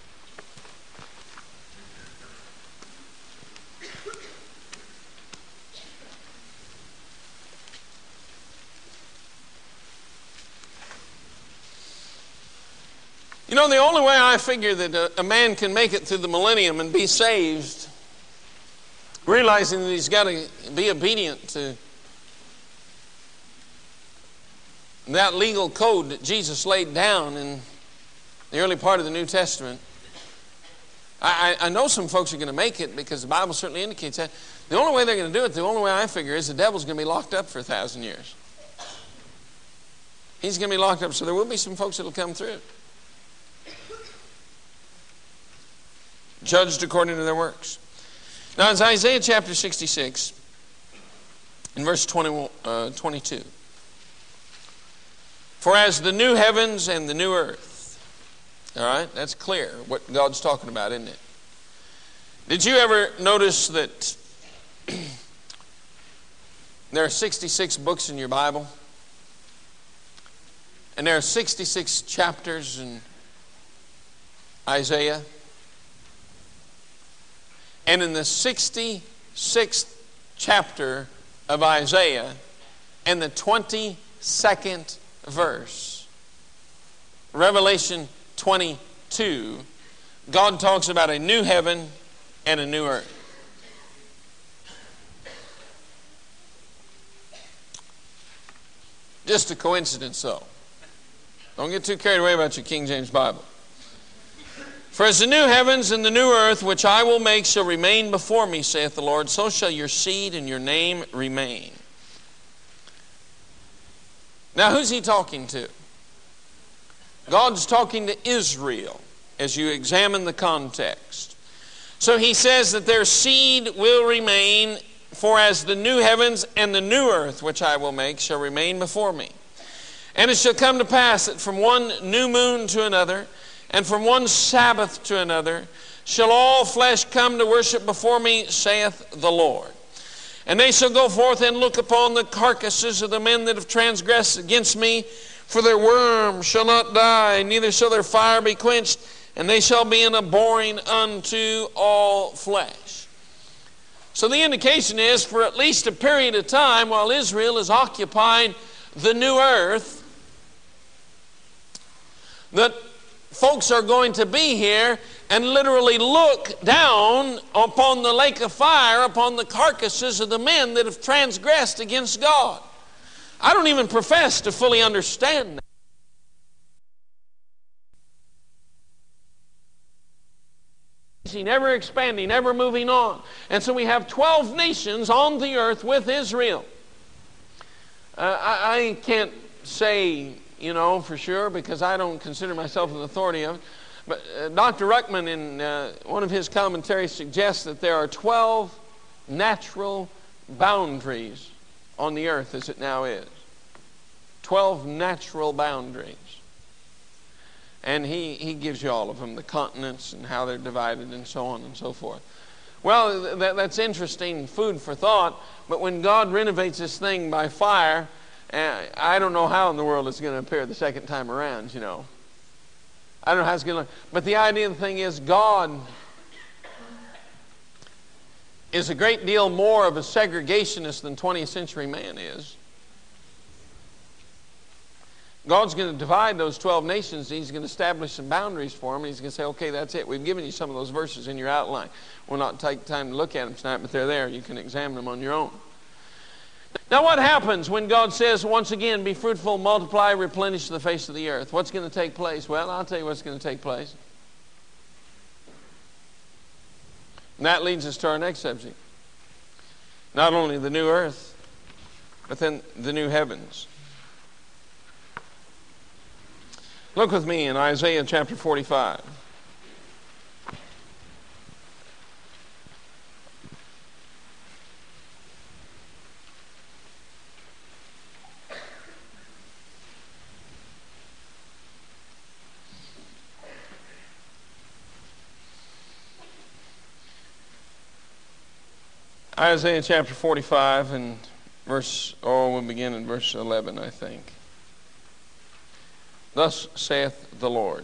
You know, the only way I figure that a, a man can make it through the millennium and be saved, realizing that he's got to be obedient to that legal code that Jesus laid down in the early part of the New Testament. I, I know some folks are going to make it because the Bible certainly indicates that. The only way they're going to do it, the only way I figure, is the devil's going to be locked up for a thousand years. He's going to be locked up, so there will be some folks that will come through. Judged according to their works. Now, it's Isaiah chapter sixty-six, in verse twenty, uh, twenty-two. For as the new heavens and the new earth. All right, that's clear what God's talking about, isn't it? Did you ever notice that there are sixty-six books in your Bible? And there are sixty-six chapters in Isaiah? And in the sixty-sixth chapter of Isaiah, and the twenty-second verse, Revelation twenty-two, God talks about a new heaven and a new earth. Just a coincidence, though. Don't get too carried away about your King James Bible. For as the new heavens and the new earth, which I will make, shall remain before me, saith the Lord, so shall your seed and your name remain. Now, who's he talking to? God's talking to Israel, as you examine the context. So he says that their seed will remain For as the new heavens and the new earth which I will make shall remain before me. And it shall come to pass that from one new moon to another, and from one Sabbath to another, shall all flesh come to worship before me, saith the Lord. And they shall go forth and look upon the carcasses of the men that have transgressed against me, for their worm shall not die, neither shall their fire be quenched, and they shall be an abhorring unto all flesh. So the indication is, for at least a period of time while Israel is occupying the new earth, that folks are going to be here and literally look down upon the lake of fire, upon the carcasses of the men that have transgressed against God. I don't even profess to fully understand that. Ever expanding, ever moving on. And so we have twelve nations on the earth with Israel. Uh, I, I can't say, you know, for sure, because I don't consider myself an authority of it. But uh, Doctor Ruckman, in uh, one of his commentaries, suggests that there are twelve natural boundaries on the earth as it now is. twelve natural boundaries. And he, he gives you all of them, the continents and how they're divided and so on and so forth. Well, that, that's interesting food for thought, but when God renovates this thing by fire, uh, I don't know how in the world it's going to appear the second time around, you know. I don't know how it's going to look. But the idea of the thing is, God is a great deal more of a segregationist than twentieth century man is. God's going to divide those twelve nations. He's going to establish some boundaries for them. He's going to say, okay, that's it. We've given you some of those verses in your outline. We'll not take time to look at them tonight, but they're there. You can examine them on your own. Now, what happens when God says, once again, be fruitful, multiply, replenish the face of the earth? What's going to take place? Well, I'll tell you what's going to take place. And that leads us to our next subject. Not only the new earth, but then the new heavens. Look with me in Isaiah chapter forty-five. Isaiah chapter forty-five and verse, oh, we'll begin in verse eleven, I think. Thus saith the Lord,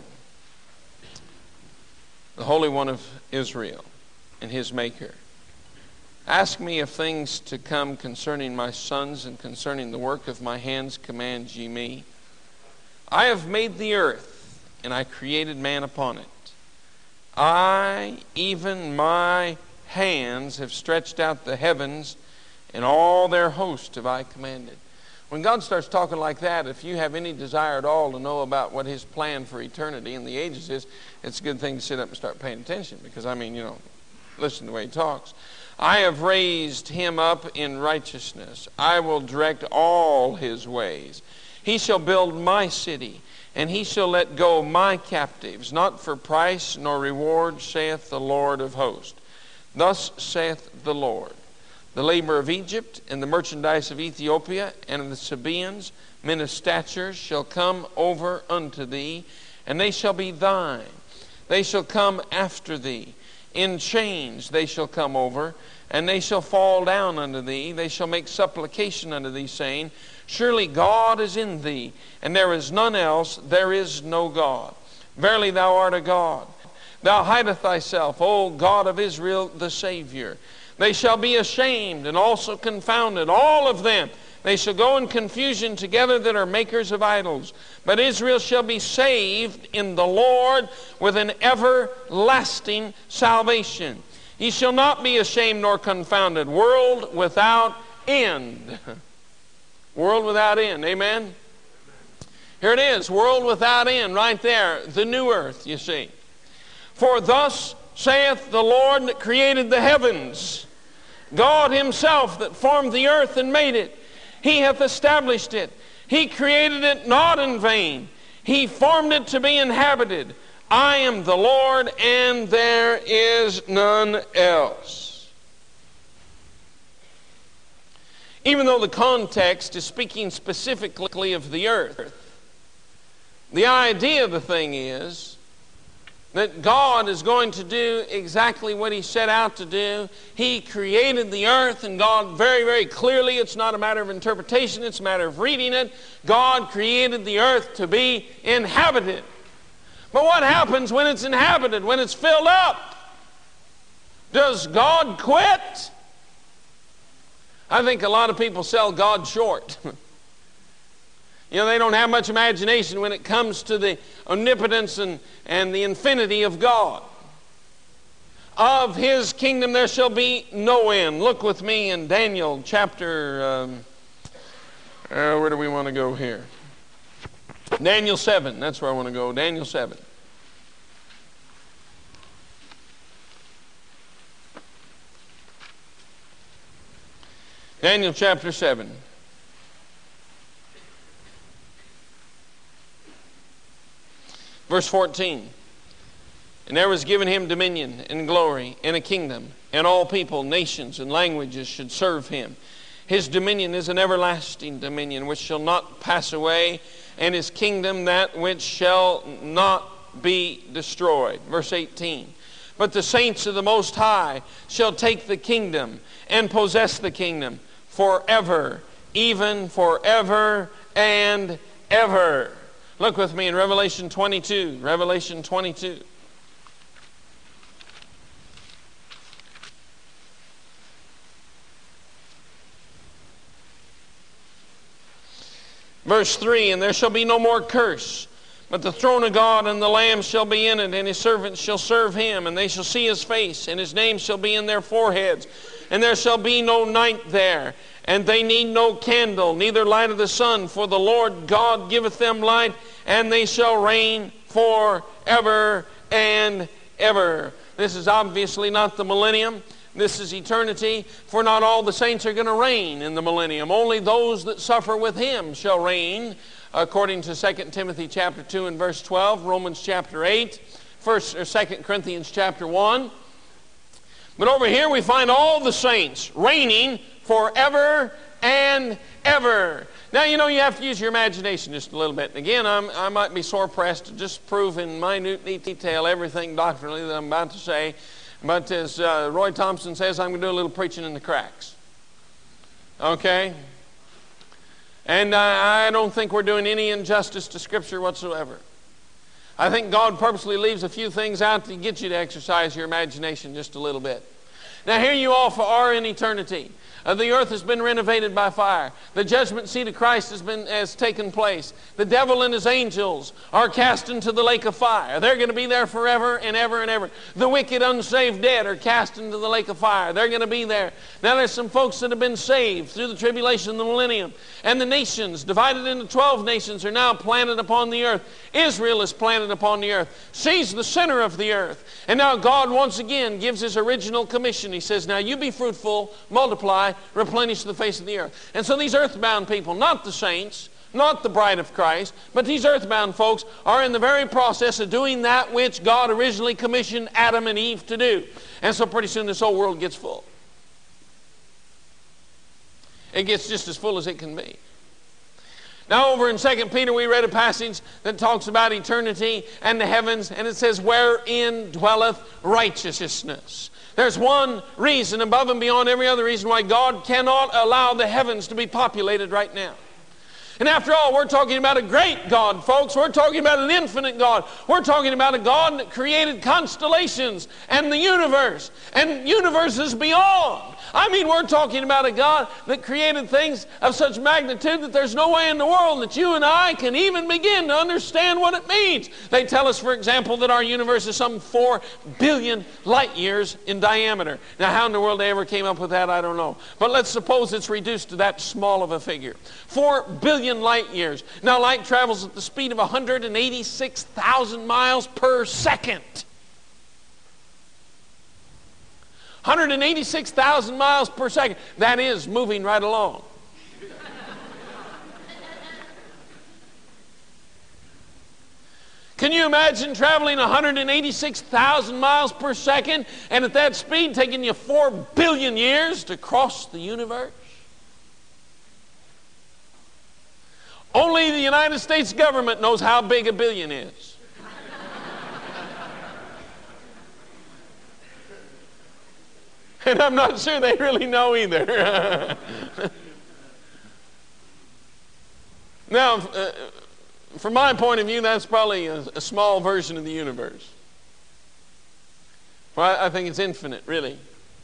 the Holy One of Israel, and his Maker. Ask me of things to come concerning my sons, and concerning the work of my hands command ye me. I have made the earth, and I created man upon it. I, even my hands, have stretched out the heavens, and all their host have I commanded. When God starts talking like that, if you have any desire at all to know about what his plan for eternity and the ages is, it's a good thing to sit up and start paying attention. Because, I mean, you know, listen to the way he talks. I have raised him up in righteousness. I will direct all his ways. He shall build my city, and he shall let go my captives, not for price nor reward, saith the Lord of hosts. Thus saith the Lord. The labor of Egypt and the merchandise of Ethiopia and of the Sabaeans, men of stature, shall come over unto thee, and they shall be thine. They shall come after thee. In chains they shall come over, and they shall fall down unto thee. They shall make supplication unto thee, saying, Surely God is in thee, and there is none else, there is no God. Verily thou art a God. Thou hidest thyself, O God of Israel, the Savior. They shall be ashamed and also confounded, all of them. They shall go in confusion together that are makers of idols. But Israel shall be saved in the Lord with an everlasting salvation. Ye shall not be ashamed nor confounded. World without end. World without end. Amen? Here it is. World without end. Right there. The new earth, you see. For thus saith the Lord that created the heavens, God himself that formed the earth and made it. He hath established it. He created it not in vain. He formed it to be inhabited. I am the Lord, and there is none else. even though the context is speaking specifically of the earth. The idea of the thing is that God is going to do exactly what He set out to do. He created the earth, and God very, very clearly, it's not a matter of interpretation, it's a matter of reading it. God created the earth to be inhabited. But what happens when it's inhabited, when it's filled up? Does God quit? I think a lot of people sell God short. You know, they don't have much imagination when it comes to the omnipotence and, and the infinity of God. Of His kingdom there shall be no end. Look with me in Daniel chapter, um, uh, where do we want to go here? Daniel seven, that's where I want to go, Daniel seven. Daniel chapter seven. Verse fourteen. And there was given Him dominion and glory and a kingdom, and all people, nations, and languages should serve Him. His dominion is an everlasting dominion which shall not pass away, and His kingdom that which shall not be destroyed. Verse eighteen. But the saints of the Most High shall take the kingdom and possess the kingdom forever, even forever and ever. Look with me in Revelation twenty-two. Revelation twenty-two. Verse three, and there shall be no more curse, but the throne of God and the Lamb shall be in it, and His servants shall serve Him, and they shall see His face, and His name shall be in their foreheads. And there shall be no night there, and they need no candle, neither light of the sun, for the Lord God giveth them light, and they shall reign forever and ever. This is obviously not the millennium. This is eternity, for not all the saints are going to reign in the millennium. Only those that suffer with Him shall reign, according to Second Timothy chapter two and verse twelve, Romans chapter eight, First or Second Corinthians chapter one. But over here we find all the saints reigning forever and ever. Now, you know, you have to use your imagination just a little bit. And again, I'm, I might be sore pressed to just prove in minute detail everything doctrinally that I'm about to say. But as uh, Roy Thompson says, I'm going to do a little preaching in the cracks. Okay? And I, I don't think we're doing any injustice to Scripture whatsoever. I think God purposely leaves a few things out to get you to exercise your imagination just a little bit. Now here you all are in eternity. Uh, the earth has been renovated by fire. The judgment seat of Christ has been has taken place. The devil and his angels are cast into the lake of fire. They're going to be there forever and ever and ever. The wicked, unsaved dead are cast into the lake of fire. They're going to be there. Now there's some folks that have been saved through the tribulation of the millennium. And the nations, divided into twelve nations, are now planted upon the earth. Israel is planted upon the earth. She's the center of the earth. And now God once again gives His original commission. He says, now you be fruitful, multiply, replenish the face of the earth. And so these earthbound people, not the saints, not the bride of Christ, but these earthbound folks are in the very process of doing that which God originally commissioned Adam and Eve to do. And so pretty soon this whole world gets full. It gets just as full as it can be. Now over in Second Peter we read a passage that talks about eternity and the heavens, and it says, wherein dwelleth righteousness. There's one reason above and beyond every other reason why God cannot allow the heavens to be populated right now. And after all, we're talking about a great God, folks. We're talking about an infinite God. We're talking about a God that created constellations and the universe and universes beyond. I mean, we're talking about a God that created things of such magnitude that there's no way in the world that you and I can even begin to understand what it means. They tell us, for example, that our universe is some four billion light years in diameter. Now, how in the world they ever came up with that, I don't know. But let's suppose it's reduced to that small of a figure. Four billion light years. Now, light travels at the speed of one hundred eighty-six thousand miles per second. one hundred eighty-six thousand miles per second. That is moving right along. Can you imagine traveling one hundred eighty-six thousand miles per second and at that speed taking you four billion years to cross the universe? Only the United States government knows how big a billion is. And I'm not sure they really know either. Now, uh, from my point of view, that's probably a, a small version of the universe. Well, I, I think it's infinite, really.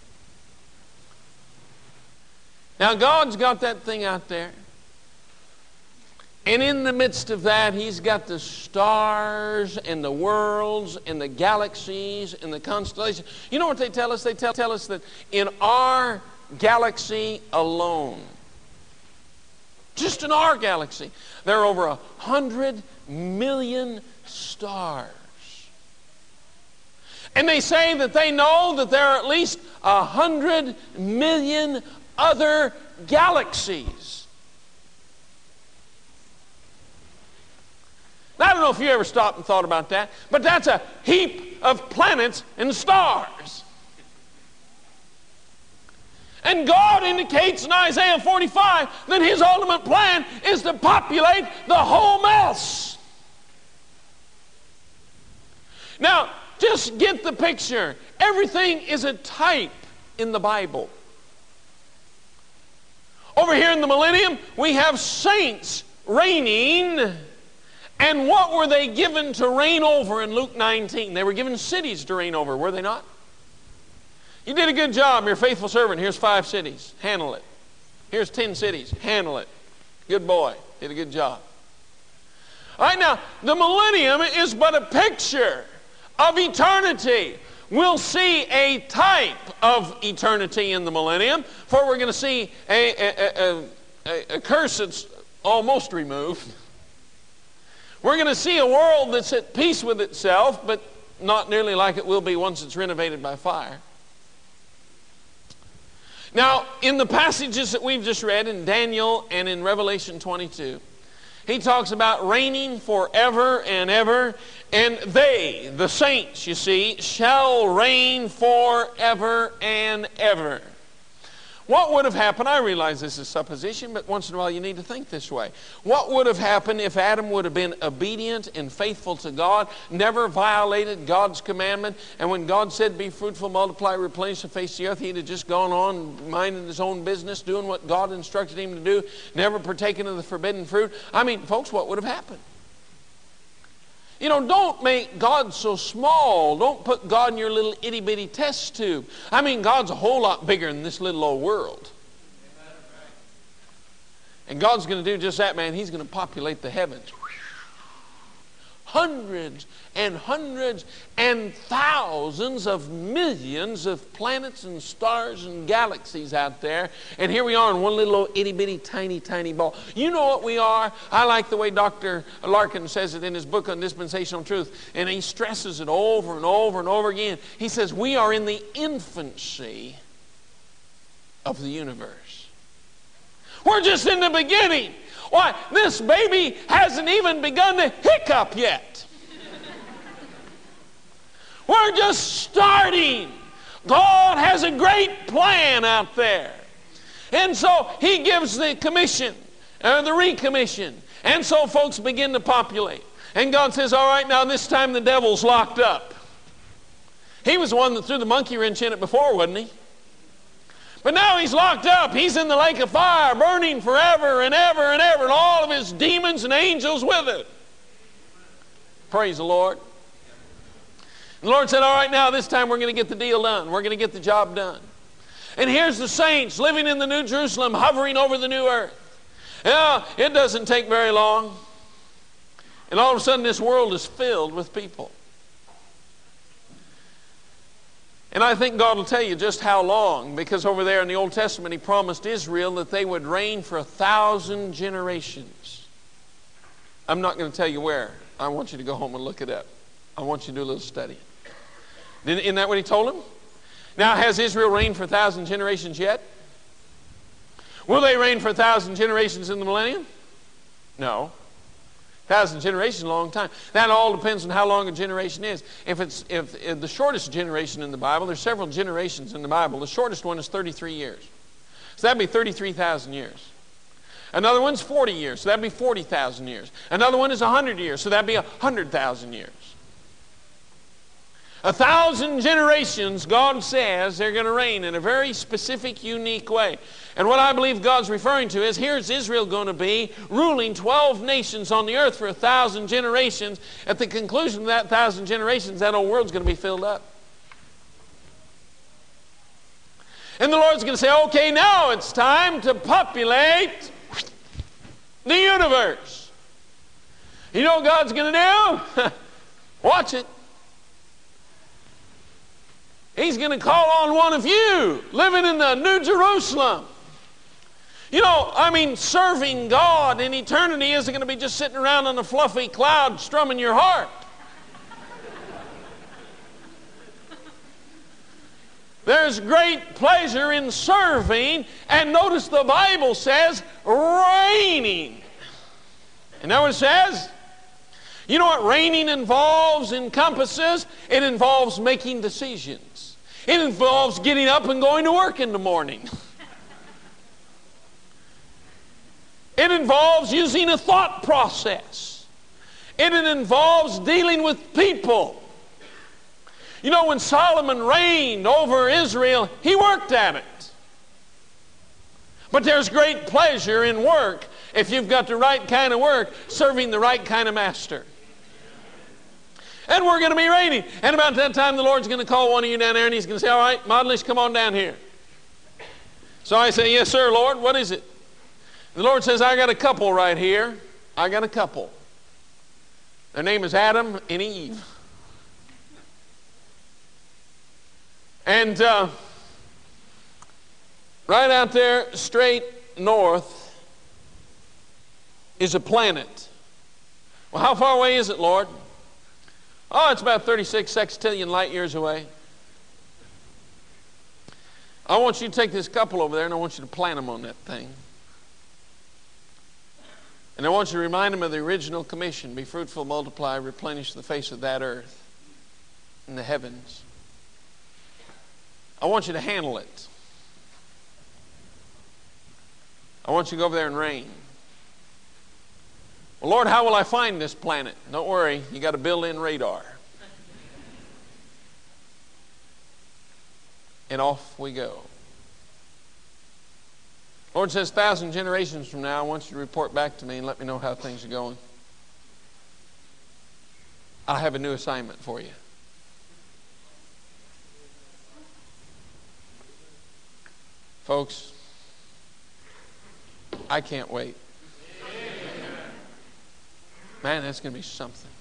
Now, God's got that thing out there. And in the midst of that, He's got the stars and the worlds and the galaxies and the constellations. You know what they tell us? They tell, tell us that in our galaxy alone, just in our galaxy, there are over a hundred million stars. And they say that they know that there are at least a hundred million other galaxies. Now, I don't know if you ever stopped and thought about that, but that's a heap of planets and stars. And God indicates in Isaiah forty-five that His ultimate plan is to populate the whole mess. Now, just get the picture. Everything is a type in the Bible. Over here in the millennium, we have saints reigning. And what were they given to reign over in Luke nineteen? They were given cities to reign over, were they not? You did a good job. You're a faithful servant. Here's five cities. Handle it. Here's ten cities. Handle it. Good boy. Did a good job. All right, now, the millennium is but a picture of eternity. We'll see a type of eternity in the millennium, for we're going to see a, a, a, a, a curse that's almost removed. We're going to see a world that's at peace with itself, but not nearly like it will be once it's renovated by fire. Now, in the passages that we've just read in Daniel and in Revelation twenty-two, he talks about reigning forever and ever, and they, the saints, you see, shall reign forever and ever. What would have happened? I realize this is supposition, but once in a while you need to think this way. What would have happened if Adam would have been obedient and faithful to God, never violated God's commandment, and when God said, be fruitful, multiply, replenish the face of the earth, he'd have just gone on minding his own business, doing what God instructed him to do, never partaken of the forbidden fruit? I mean, folks, what would have happened? You know, don't make God so small. Don't put God in your little itty-bitty test tube. I mean, God's a whole lot bigger than this little old world. And God's going to do just that, man. He's going to populate the heavens. Hundreds and hundreds and thousands of millions of planets and stars and galaxies out there. And here we are in one little old itty-bitty, tiny, tiny ball. You know what we are? I like the way Doctor Larkin says it in his book on dispensational truth. And he stresses it over and over and over again. He says, we are in the infancy of the universe. We're just in the beginning. Why, this baby hasn't even begun to hiccup yet. We're just starting. God has a great plan out there. And so He gives the commission, or the recommission. And so folks begin to populate. And God says, all right, now this time the devil's locked up. He was the one that threw the monkey wrench in it before, wasn't he? But now he's locked up. He's in the lake of fire, burning forever and ever and ever, and all of his demons and angels with it. Praise the Lord. And the Lord said, all right, now this time we're going to get the deal done. We're going to get the job done. And here's the saints living in the New Jerusalem, hovering over the new earth. Yeah, it doesn't take very long. And all of a sudden this world is filled with people. And I think God will tell you just how long, because over there in the Old Testament He promised Israel that they would reign for a thousand generations. I'm not going to tell you where. I want you to go home and look it up. I want you to do a little study. Isn't that what He told them? Now, has Israel reigned for a thousand generations yet? Will they reign for a thousand generations in the millennium? No. Thousand generations is a long time. That all depends on how long a generation is. If it's if, if the shortest generation in the Bible, there's several generations in the Bible. The shortest one is thirty-three years. So that'd be thirty-three thousand years. Another one's forty years, so that'd be forty thousand years. Another one is one hundred years, so that'd be one hundred thousand years. A thousand generations, God says, they're going to reign in a very specific, unique way. And what I believe God's referring to is, here's Israel going to be ruling twelve nations on the earth for a thousand generations. At the conclusion of that thousand generations, that old world's going to be filled up. And the Lord's going to say, okay, now it's time to populate the universe. You know what God's going to do? Watch it. He's going to call on one of you living in the New Jerusalem. You know, I mean, serving God in eternity isn't going to be just sitting around on a fluffy cloud strumming your heart. There's great pleasure in serving, and notice the Bible says reigning. And know what it says? You know what reigning involves, encompasses? It involves making decisions. It involves getting up and going to work in the morning. It involves using a thought process. It involves dealing with people. You know, when Solomon reigned over Israel, he worked at it. But there's great pleasure in work if you've got the right kind of work, serving the right kind of master. And we're going to be reigning. And about that time, the Lord's going to call one of you down there, and He's going to say, all right, Modlish, come on down here. So I say, yes, sir, Lord, what is it? The Lord says, I got a couple right here. I got a couple. Their name is Adam and Eve. And uh, right out there, straight north, is a planet. Well, how far away is it, Lord? Oh, it's about thirty-six sextillion light years away. I want you to take this couple over there, and I want you to plant them on that thing. And I want you to remind them of the original commission: be fruitful, multiply, replenish the face of that earth and the heavens. I want you to handle it. I want you to go over there and reign. Well, Lord, how will I find this planet? Don't worry, you got a built-in radar. And off we go. Lord says, thousand generations from now, I want you to report back to me and let me know how things are going. I have a new assignment for you. Folks, I can't wait. Man, that's going to be something.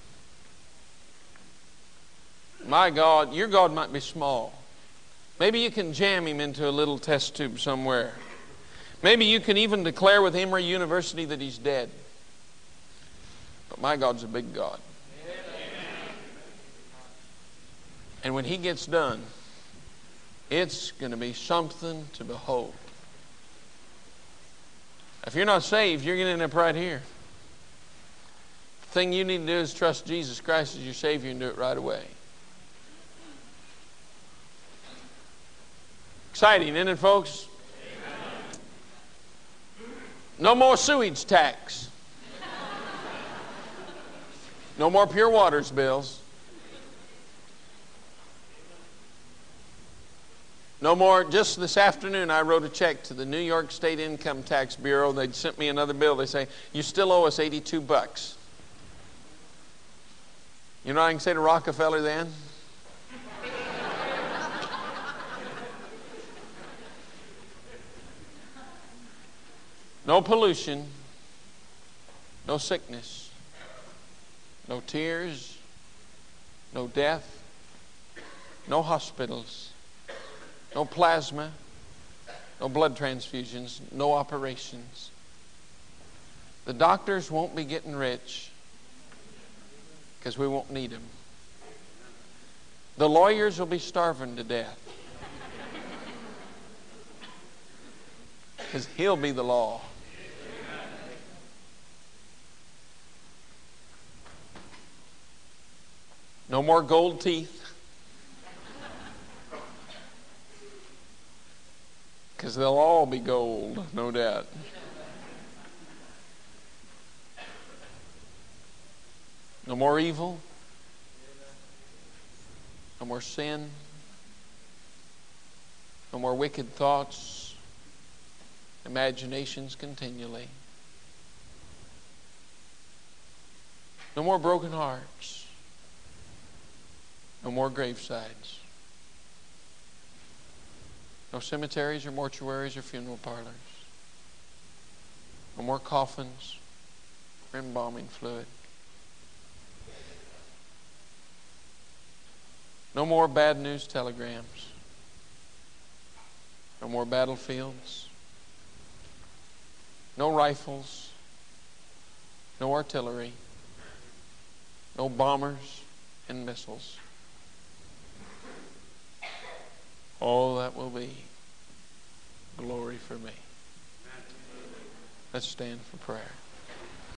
My God, your God might be small. Maybe you can jam him into a little test tube somewhere. Maybe you can even declare with Emory University that he's dead. But my God's a big God. And when he gets done, it's going to be something to behold. If you're not saved, you're going to end up right here. The thing you need to do is trust Jesus Christ as your Savior and do it right away. Exciting, isn't it, folks? Amen. No more sewage tax. No more pure waters bills. No more. Just this afternoon, I wrote a check to the New York State Income Tax Bureau. They sent me another bill. They say, you still owe us eighty-two bucks. You know what I can say to Rockefeller then? No pollution, no sickness, no tears, no death, no hospitals, no plasma, no blood transfusions, no operations. The doctors won't be getting rich because we won't need them. The lawyers will be starving to death because he'll be the law. No more gold teeth. Because they'll all be gold, no doubt. No more evil. No more sin. No more wicked thoughts, imaginations continually. No more broken hearts. No more gravesides. No cemeteries or mortuaries or funeral parlors. No more coffins or embalming fluid. No more bad news telegrams. No more battlefields. No rifles. No artillery. No bombers and missiles. All that will be glory for me. Let's stand for prayer.